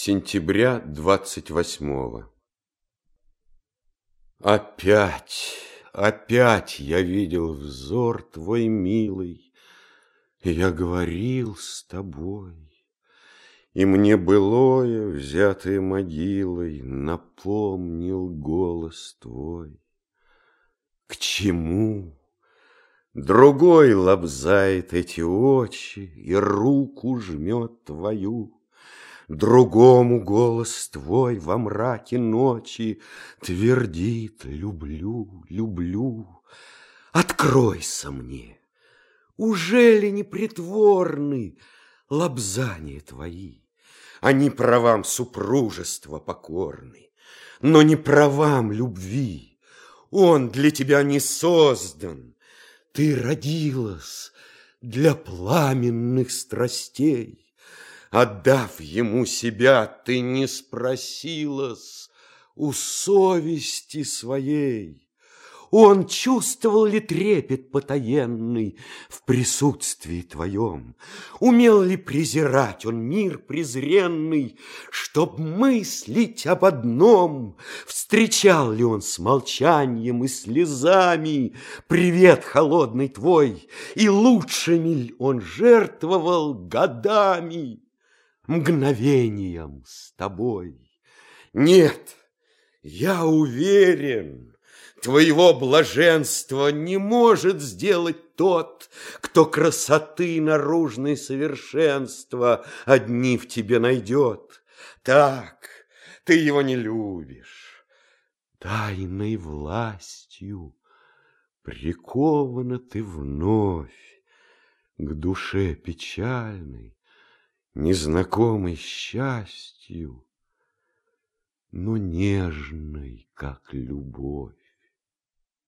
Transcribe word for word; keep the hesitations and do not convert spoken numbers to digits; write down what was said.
Сентября двадцать восьмого. Опять, опять я видел взор твой милый, и я говорил с тобой, и мне былое, взятое могилой, напомнил голос твой. К чему? Другой лобзает эти очи и руку жмет твою. Другому голос твой во мраке ночи твердит: люблю, люблю. Откройся мне, ужели не притворны лобзания твои? Они правам супружества покорны, но не правам любви. Он для тебя не создан, ты родилась для пламенных страстей. Отдав ему себя, ты не спросилась у совести своей. Он чувствовал ли трепет потаенный в присутствии твоем? Умел ли презирать он мир презренный, чтоб мыслить об одном? Встречал ли он с молчанием и слезами привет холодный твой? И лучшими ли он жертвовал годами, мгновением с тобой? Нет, я уверен, твоего блаженства не может сделать тот, кто красоты наружной совершенства одни в тебе найдет. Так, ты его не любишь. Тайной властью прикована ты вновь к душе печальной, незнакомой счастью, но нежной, как любовь.